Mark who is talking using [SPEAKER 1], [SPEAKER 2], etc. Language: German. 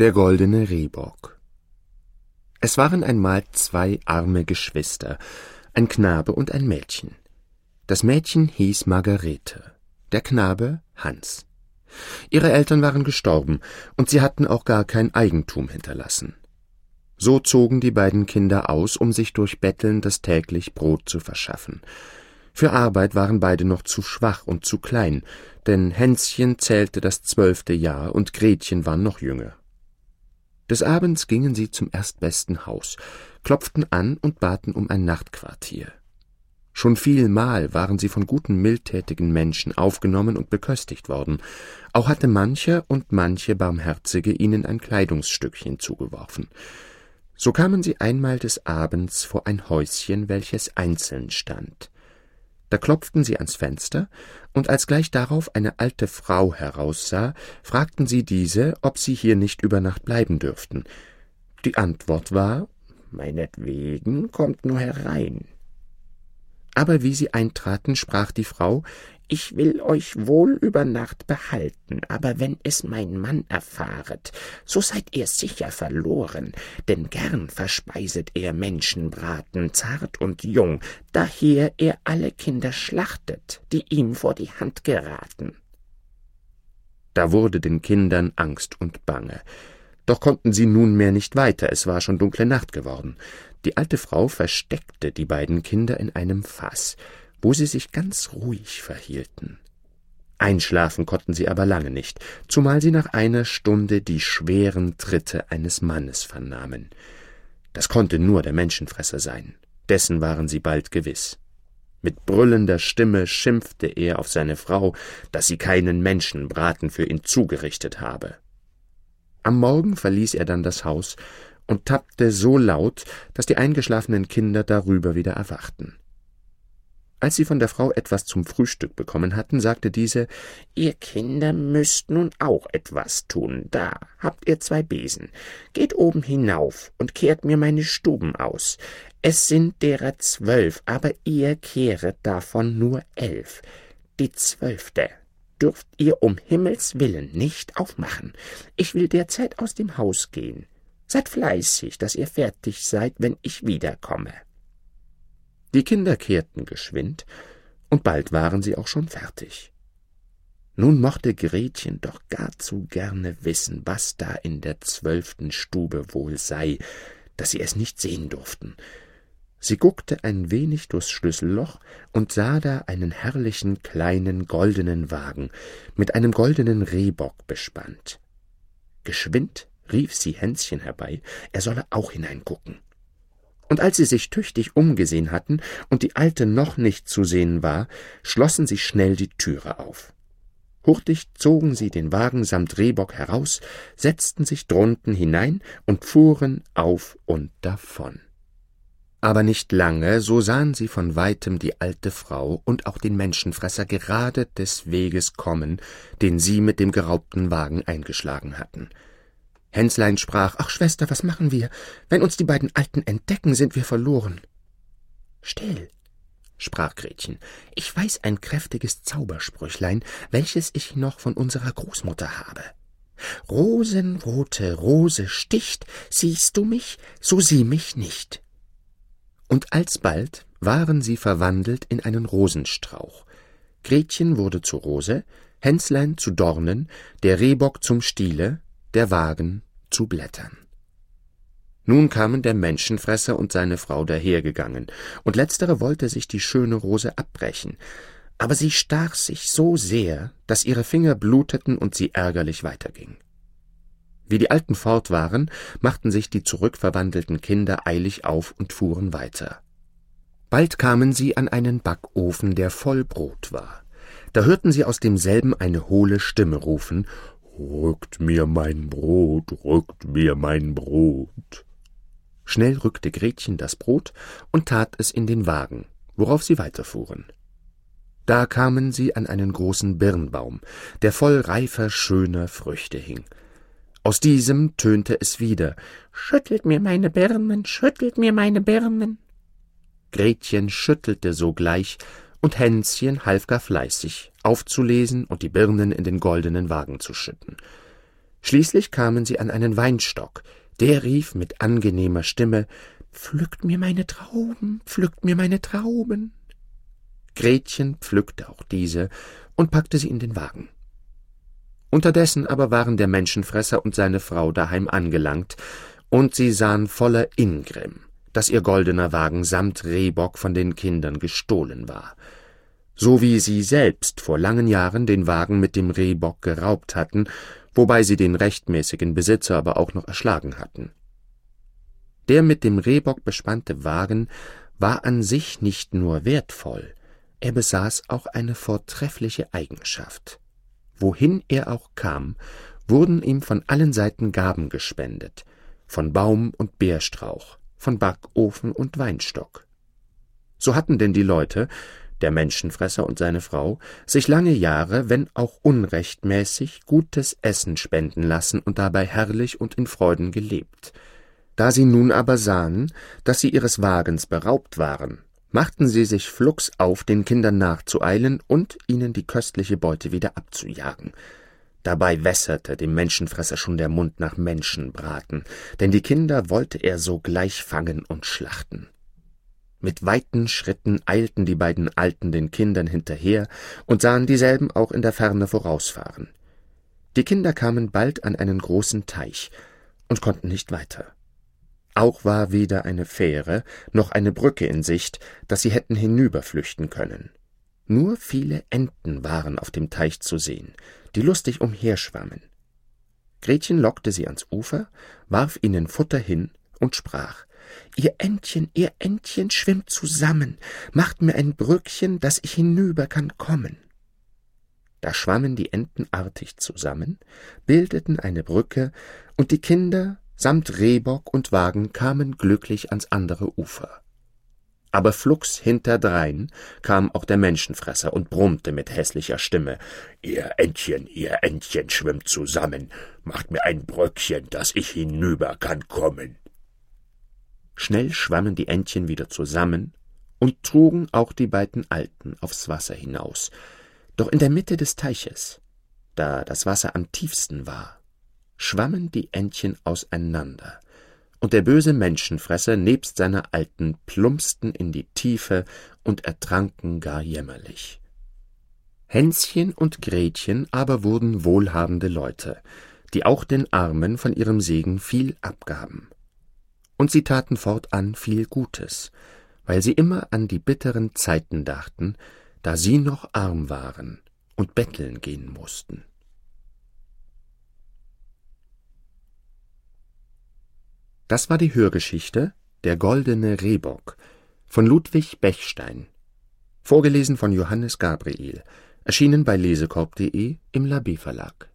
[SPEAKER 1] Der goldene Rehbock. Es waren einmal 2 arme Geschwister, ein Knabe und ein Mädchen. Das Mädchen hieß Margarete, der Knabe Hans. Ihre Eltern waren gestorben, und sie hatten auch gar kein Eigentum hinterlassen. So zogen die beiden Kinder aus, um sich durch Betteln das täglich Brot zu verschaffen. Für Arbeit waren beide noch zu schwach und zu klein, denn Hänschen zählte das 12. Jahr und Gretchen war noch jünger. Des Abends gingen sie zum erstbesten Haus, klopften an und baten um ein Nachtquartier. Schon vielmal waren sie von guten, mildtätigen Menschen aufgenommen und beköstigt worden. Auch hatte mancher und manche Barmherzige ihnen ein Kleidungsstückchen zugeworfen. So kamen sie einmal des Abends vor ein Häuschen, welches einzeln stand. Da klopften sie ans Fenster, und als gleich darauf eine alte Frau heraussah, fragten sie diese, ob sie hier nicht über Nacht bleiben dürften. Die Antwort war: »Meinetwegen, kommt nur herein.« Aber wie sie eintraten, sprach die Frau: »Ich will euch wohl über Nacht behalten, aber wenn es mein Mann erfahret, so seid ihr sicher verloren, denn gern verspeiset er Menschenbraten, zart und jung, daher er alle Kinder schlachtet, die ihm vor die Hand geraten.« Da wurde den Kindern Angst und Bange. Doch konnten sie nunmehr nicht weiter, es war schon dunkle Nacht geworden. Die alte Frau versteckte die beiden Kinder in einem Fass, wo sie sich ganz ruhig verhielten. Einschlafen konnten sie aber lange nicht, zumal sie nach einer Stunde die schweren Tritte eines Mannes vernahmen. Das konnte nur der Menschenfresser sein, dessen waren sie bald gewiss. Mit brüllender Stimme schimpfte er auf seine Frau, dass sie keinen Menschenbraten für ihn zugerichtet habe. Am Morgen verließ er dann das Haus und tappte so laut, dass die eingeschlafenen Kinder darüber wieder erwachten. Als sie von der Frau etwas zum Frühstück bekommen hatten, sagte diese: »Ihr Kinder müsst nun auch etwas tun. Da habt ihr 2 Besen. Geht oben hinauf und kehrt mir meine Stuben aus. Es sind derer 12, aber ihr kehret davon nur 11. Die 12. dürft ihr um Himmels willen nicht aufmachen. Ich will derzeit aus dem Haus gehen. Seid fleißig, dass ihr fertig seid, wenn ich wiederkomme.« Die Kinder kehrten geschwind, und bald waren sie auch schon fertig. Nun mochte Gretchen doch gar zu gerne wissen, was da in der 12. Stube wohl sei, dass sie es nicht sehen durften. Sie guckte ein wenig durchs Schlüsselloch und sah da einen herrlichen kleinen goldenen Wagen mit einem goldenen Rehbock bespannt. Geschwind rief sie Hänschen herbei, er solle auch hineingucken. Und als sie sich tüchtig umgesehen hatten und die Alte noch nicht zu sehen war, schlossen sie schnell die Türe auf. Hurtig zogen sie den Wagen samt Rehbock heraus, setzten sich drunten hinein und fuhren auf und davon. Aber nicht lange, so sahen sie von weitem die alte Frau und auch den Menschenfresser gerade des Weges kommen, den sie mit dem geraubten Wagen eingeschlagen hatten. Hänslein sprach: »Ach, Schwester, was machen wir? Wenn uns die beiden Alten entdecken, sind wir verloren.« »Still«, sprach Gretchen, »ich weiß ein kräftiges Zaubersprüchlein, welches ich noch von unserer Großmutter habe. Rosenrote Rose sticht, siehst du mich, so sieh mich nicht.« Und alsbald waren sie verwandelt in einen Rosenstrauch. Gretchen wurde zu Rose, Hänslein zu Dornen, der Rehbock zum Stiele, der Wagen zu Blättern. Nun kamen der Menschenfresser und seine Frau dahergegangen, und letztere wollte sich die schöne Rose abbrechen, aber sie stach sich so sehr, dass ihre Finger bluteten und sie ärgerlich weiterging. Wie die Alten fort waren, machten sich die zurückverwandelten Kinder eilig auf und fuhren weiter. Bald kamen sie an einen Backofen, der voll Brot war. Da hörten sie aus demselben eine hohle Stimme rufen: »Rückt mir mein Brot, rückt mir mein Brot.« Schnell rückte Gretchen das Brot und tat es in den Wagen, worauf sie weiterfuhren. Da kamen sie an einen großen Birnbaum, der voll reifer, schöner Früchte hing. Aus diesem tönte es wieder: »Schüttelt mir meine Birnen, schüttelt mir meine Birnen.« Gretchen schüttelte sogleich, und Hänschen half gar fleißig, aufzulesen und die Birnen in den goldenen Wagen zu schütten. Schließlich kamen sie an einen Weinstock. Der rief mit angenehmer Stimme: »Pflückt mir meine Trauben, pflückt mir meine Trauben!« Gretchen pflückte auch diese und packte sie in den Wagen. Unterdessen aber waren der Menschenfresser und seine Frau daheim angelangt, und sie sahen voller Ingrimm, dass ihr goldener Wagen samt Rehbock von den Kindern gestohlen war, so wie sie selbst vor langen Jahren den Wagen mit dem Rehbock geraubt hatten, wobei sie den rechtmäßigen Besitzer aber auch noch erschlagen hatten. Der mit dem Rehbock bespannte Wagen war an sich nicht nur wertvoll, er besaß auch eine vortreffliche Eigenschaft. Wohin er auch kam, wurden ihm von allen Seiten Gaben gespendet, von Baum und Beerstrauch, von Backofen und Weinstock. So hatten denn die Leute, der Menschenfresser und seine Frau, sich lange Jahre, wenn auch unrechtmäßig, gutes Essen spenden lassen und dabei herrlich und in Freuden gelebt. Da sie nun aber sahen, dass sie ihres Wagens beraubt waren, machten sie sich flugs auf, den Kindern nachzueilen und ihnen die köstliche Beute wieder abzujagen. Dabei wässerte dem Menschenfresser schon der Mund nach Menschenbraten, denn die Kinder wollte er sogleich fangen und schlachten. Mit weiten Schritten eilten die beiden Alten den Kindern hinterher und sahen dieselben auch in der Ferne vorausfahren. Die Kinder kamen bald an einen großen Teich und konnten nicht weiter. Auch war weder eine Fähre noch eine Brücke in Sicht, dass sie hätten hinüberflüchten können. Nur viele Enten waren auf dem Teich zu sehen, die lustig umherschwammen. Gretchen lockte sie ans Ufer, warf ihnen Futter hin und sprach: »Ihr Entchen, schwimmt zusammen, macht mir ein Brückchen, dass ich hinüber kann kommen.« Da schwammen die Enten artig zusammen, bildeten eine Brücke, und die Kinder samt Rehbock und Wagen kamen glücklich ans andere Ufer. Aber flugs hinterdrein kam auch der Menschenfresser und brummte mit hässlicher Stimme: »Ihr Entchen, schwimmt zusammen, macht mir ein Brückchen, dass ich hinüber kann kommen.« Schnell schwammen die Entchen wieder zusammen und trugen auch die beiden Alten aufs Wasser hinaus. Doch in der Mitte des Teiches, da das Wasser am tiefsten war, schwammen die Entchen auseinander, und der böse Menschenfresser nebst seiner Alten plumpsten in die Tiefe und ertranken gar jämmerlich. Hänschen und Gretchen aber wurden wohlhabende Leute, die auch den Armen von ihrem Segen viel abgaben. Und sie taten fortan viel Gutes, weil sie immer an die bitteren Zeiten dachten, da sie noch arm waren und betteln gehen mussten. Das war die Hörgeschichte »Der goldene Rehbock« von Ludwig Bechstein, vorgelesen von Johannes Gabriel, erschienen bei lesekorb.de im Labé Verlag.